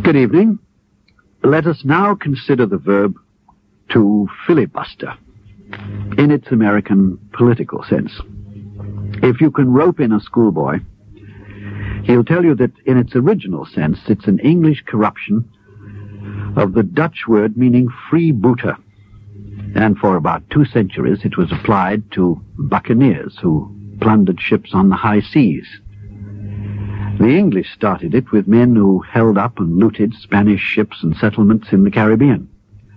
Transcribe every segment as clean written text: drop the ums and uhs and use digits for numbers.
Good evening. Let us now consider the verb to filibuster in its American political sense. If you can rope in a schoolboy, he'll tell you that in its original sense it's an English corruption of the Dutch word meaning freebooter. And for about 2 centuries it was applied to buccaneers who plundered ships on the high seas. The English started it with men who held up and looted Spanish ships and settlements in the Caribbean.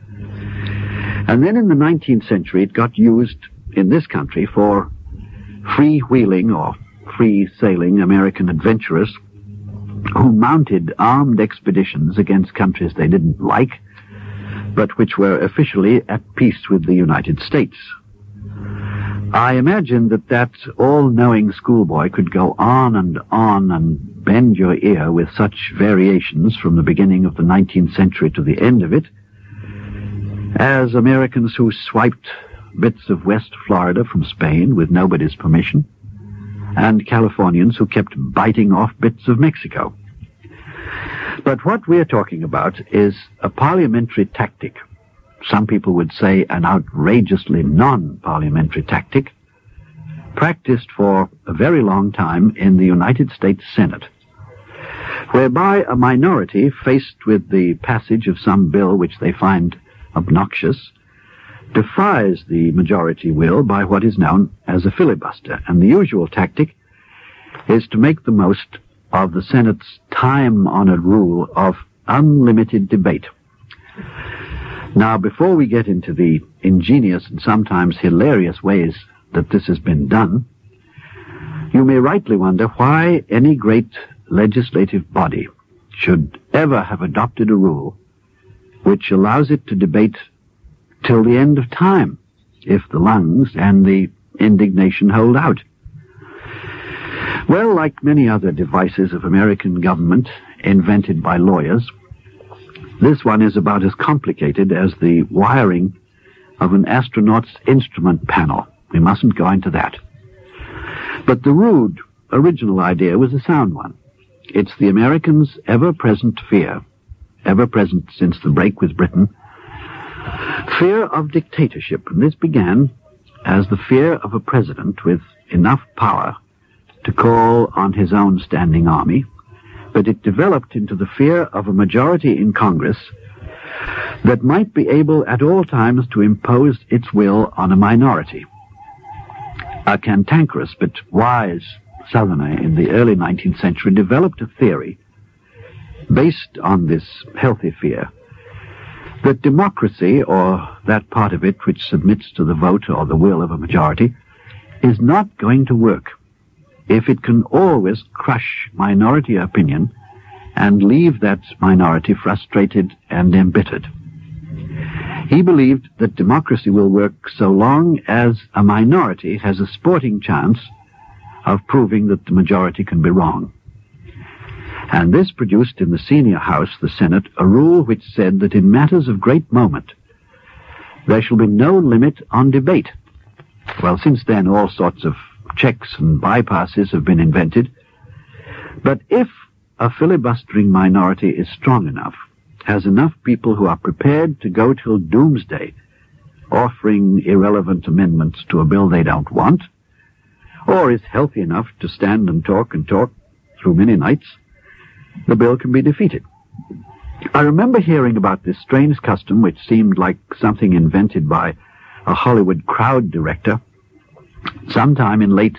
And then in the 19th century it got used in this country for free-wheeling or free-sailing American adventurers who mounted armed expeditions against countries they didn't like, but which were officially at peace with the United States. I imagine that all-knowing schoolboy could go on and bend your ear with such variations from the beginning of the 19th century to the end of it, as Americans who swiped bits of West Florida from Spain with nobody's permission, and Californians who kept biting off bits of Mexico. But what we're talking about is a parliamentary tactic. Some people would say an outrageously non-parliamentary tactic, practiced for a very long time in the United States Senate, whereby a minority faced with the passage of some bill which they find obnoxious defies the majority will by what is known as a filibuster. And the usual tactic is to make the most of the Senate's time-honored rule of unlimited debate. Now, before we get into the ingenious and sometimes hilarious ways that this has been done, you may rightly wonder why any great legislative body should ever have adopted a rule which allows it to debate till the end of time, if the lungs and the indignation hold out. Well, like many other devices of American government invented by lawyers, this one is about as complicated as the wiring of an astronaut's instrument panel. We mustn't go into that. But the rude, original idea was a sound one. It's the Americans' ever-present fear, ever-present since the break with Britain, fear of dictatorship. And this began as the fear of a president with enough power to call on his own standing army, but it developed into the fear of a majority in Congress that might be able at all times to impose its will on a minority. A cantankerous but wise Southerner in the early 19th century developed a theory based on this healthy fear that democracy, or that part of it which submits to the vote or the will of a majority, is not going to work if it can always crush minority opinion and leave that minority frustrated and embittered. He believed that democracy will work so long as a minority has a sporting chance of proving that the majority can be wrong. And this produced in the senior house, the Senate, a rule which said that in matters of great moment, there shall be no limit on debate. Well, since then, all sorts of checks and bypasses have been invented. But if a filibustering minority is strong enough, has enough people who are prepared to go till doomsday, offering irrelevant amendments to a bill they don't want, or is healthy enough to stand and talk through many nights, the bill can be defeated. I remember hearing about this strange custom which seemed like something invented by a Hollywood crowd director sometime in late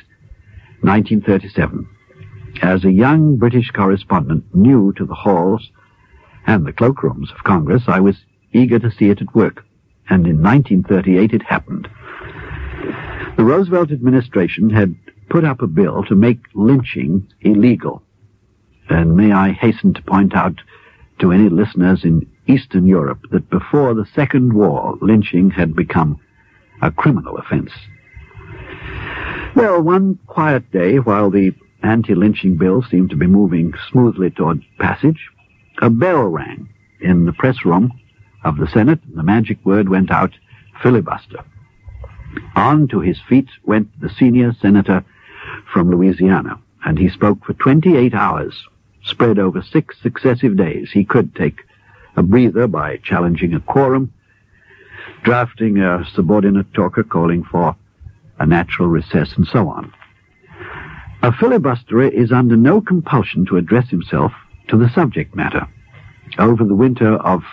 1937. As a young British correspondent new to the halls and the cloakrooms of Congress, I was eager to see it at work, and in 1938 it happened. The Roosevelt administration had put up a bill to make lynching illegal. And may I hasten to point out to any listeners in Eastern Europe that before the Second War, lynching had become a criminal offense. Well, one quiet day, while the anti-lynching bill seemed to be moving smoothly toward passage, a bell rang in the press room of the Senate, and the magic word went out, filibuster. On to his feet went the senior senator from Louisiana, and he spoke for 28 hours spread over 6 successive days. He could take a breather by challenging a quorum, drafting a subordinate talker calling for a natural recess, and so on. A filibusterer is under no compulsion to address himself to the subject matter. Over the winter of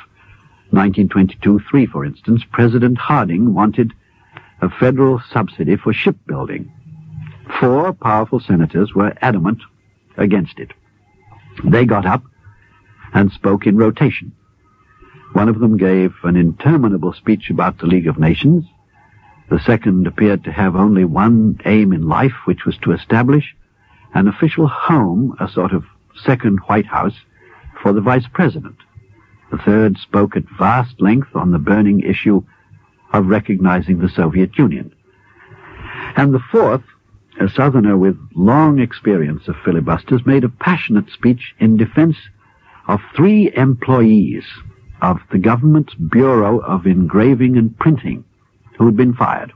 1922-3, for instance, President Harding wanted a federal subsidy for shipbuilding. 4 powerful senators were adamant against it. They got up and spoke in rotation. One of them gave an interminable speech about the League of Nations. The second appeared to have only one aim in life, which was to establish an official home, a sort of second White House, for the Vice President. The third spoke at vast length on the burning issue of recognizing the Soviet Union. And the fourth, a Southerner with long experience of filibusters, made a passionate speech in defense of 3 employees of the government's Bureau of Engraving and Printing who had been fired.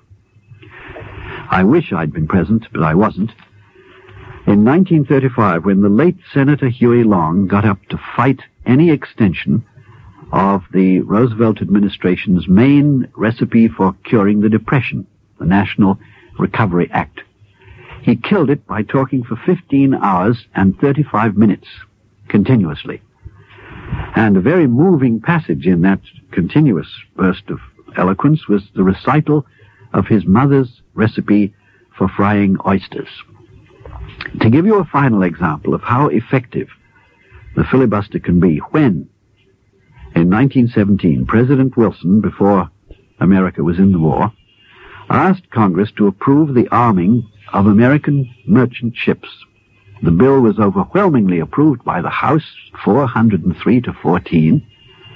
I wish I'd been present, but I wasn't. In 1935, when the late Senator Huey Long got up to fight any extension of the Roosevelt administration's main recipe for curing the Depression, the National Recovery Act, he killed it by talking for 15 hours and 35 minutes continuously. And a very moving passage in that continuous burst of eloquence was the recital of his mother's recipe for frying oysters. To give you a final example of how effective the filibuster can be, when, in 1917, President Wilson, before America was in the war, asked Congress to approve the arming of American merchant ships. The bill was overwhelmingly approved by the House, 403 to 14,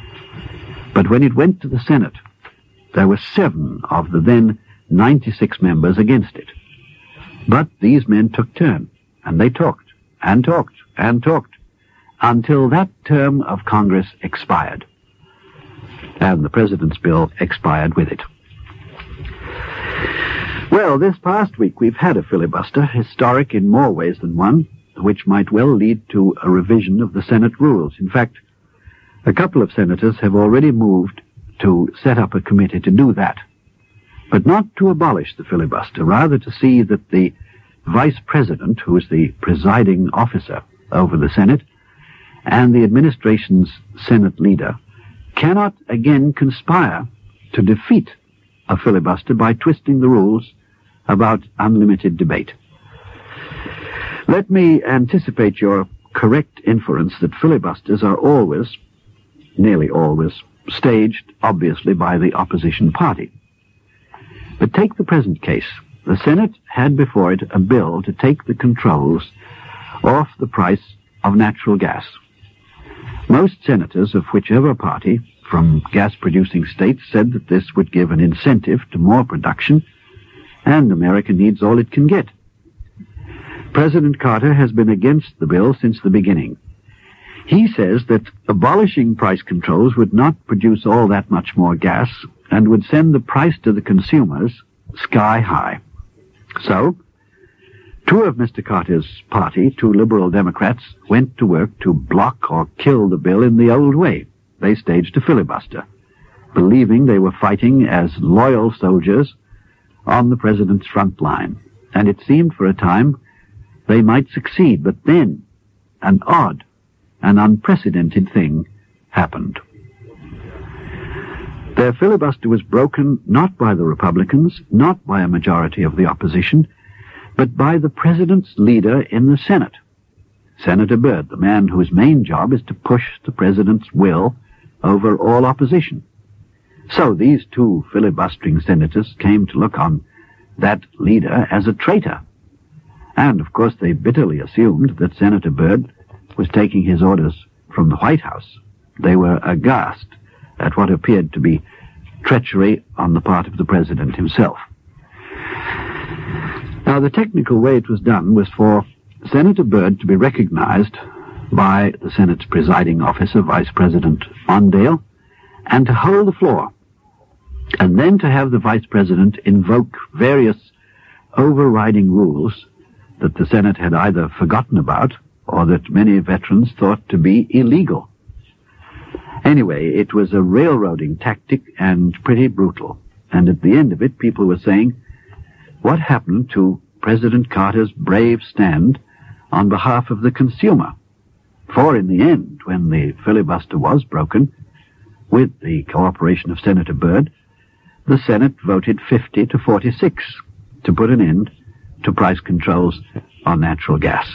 but when it went to the Senate, there were 7 of the then 96 members against it. But these men took turn, and they talked, and talked, and talked, until that term of Congress expired. And the President's bill expired with it. Well, this past week we've had a filibuster, historic in more ways than one, which might well lead to a revision of the Senate rules. In fact, a couple of senators have already moved to set up a committee to do that, but not to abolish the filibuster, rather to see that the Vice President, who is the presiding officer over the Senate, and the administration's Senate leader cannot again conspire to defeat a filibuster by twisting the rules about unlimited debate. Let me anticipate your correct inference that filibusters are always, nearly always, staged, obviously, by the opposition party. But take the present case. The Senate had before it a bill to take the controls off the price of natural gas. Most senators of whichever party from gas-producing states said that this would give an incentive to more production, and America needs all it can get. President Carter has been against the bill since the beginning. He says that abolishing price controls would not produce all that much more gas and would send the price to the consumers sky high. So, 2 of Mr. Carter's party, 2 liberal Democrats, went to work to block or kill the bill in the old way. They staged a filibuster, believing they were fighting as loyal soldiers on the president's front line. And it seemed for a time they might succeed, but then an odd, an unprecedented thing happened. Their filibuster was broken not by the Republicans, not by a majority of the opposition, but by the president's leader in the Senate, Senator Byrd, the man whose main job is to push the president's will over all opposition. So these 2 filibustering senators came to look on that leader as a traitor. And, of course, they bitterly assumed that Senator Byrd was taking his orders from the White House. They were aghast at what appeared to be treachery on the part of the president himself. Now, the technical way it was done was for Senator Byrd to be recognized by the Senate's presiding officer, Vice President Mondale, and to hold the floor, and then to have the Vice President invoke various overriding rules that the Senate had either forgotten about or that many veterans thought to be illegal. Anyway, it was a railroading tactic and pretty brutal. And at the end of it, people were saying, what happened to President Carter's brave stand on behalf of the consumer? For in the end, when the filibuster was broken, with the cooperation of Senator Byrd, the Senate voted 50 to 46 to put an end to price controls on natural gas.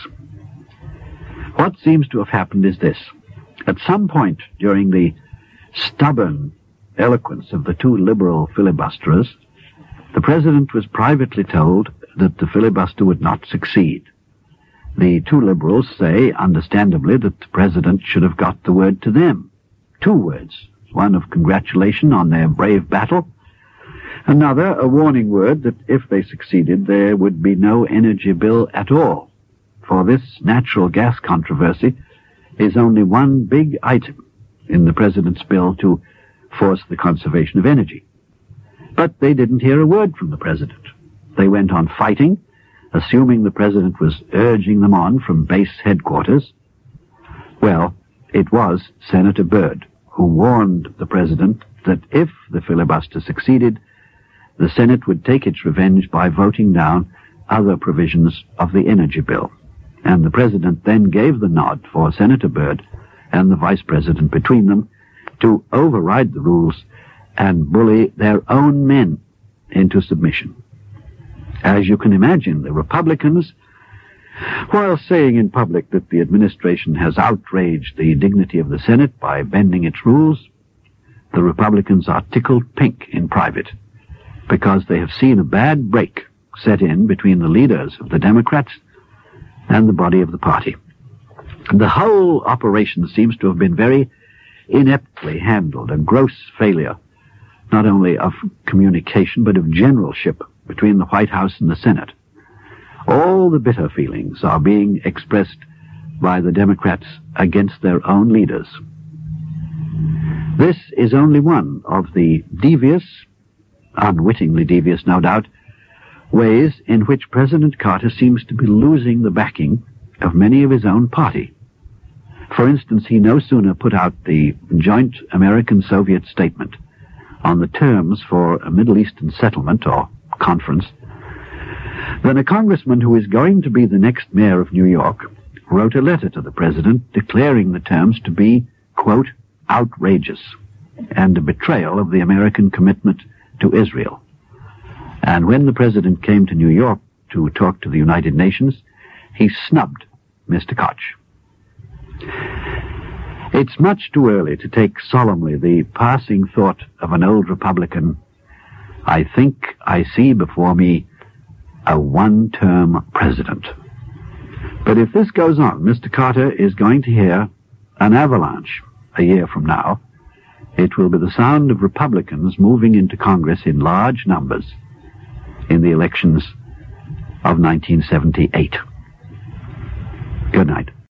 What seems to have happened is this. At some point during the stubborn eloquence of the two liberal filibusterers, the president was privately told that the filibuster would not succeed. The two liberals say, understandably, that the president should have got the word to them. Two words. One of congratulation on their brave battle. Another, a warning word that if they succeeded, there would be no energy bill at all. For this natural gas controversy is only one big item in the president's bill to force the conservation of energy. But they didn't hear a word from the president. They went on fighting, assuming the president was urging them on from base headquarters. Well, it was Senator Byrd who warned the president that if the filibuster succeeded, the Senate would take its revenge by voting down other provisions of the energy bill. And the president then gave the nod for Senator Byrd and the vice president between them to override the rules and bully their own men into submission. As you can imagine, the Republicans, while saying in public that the administration has outraged the dignity of the Senate by bending its rules, the Republicans are tickled pink in private because they have seen a bad break set in between the leaders of the Democrats and the body of the party. The whole operation seems to have been very ineptly handled, a gross failure, not only of communication, but of generalship between the White House and the Senate. All the bitter feelings are being expressed by the Democrats against their own leaders. This is only one of the devious, unwittingly devious, no doubt, ways in which President Carter seems to be losing the backing of many of his own party. For instance, he no sooner put out the joint American-Soviet statement on the terms for a Middle Eastern settlement or conference than a congressman who is going to be the next mayor of New York wrote a letter to the president declaring the terms to be, quote, outrageous and a betrayal of the American commitment to Israel. And when the president came to New York to talk to the United Nations, he snubbed Mr. Koch. It's much too early to take solemnly the passing thought of an old Republican, I think I see before me a one-term president. But if this goes on, Mr. Carter is going to hear an avalanche a year from now. It will be the sound of Republicans moving into Congress in large numbers in the elections of 1978. Good night.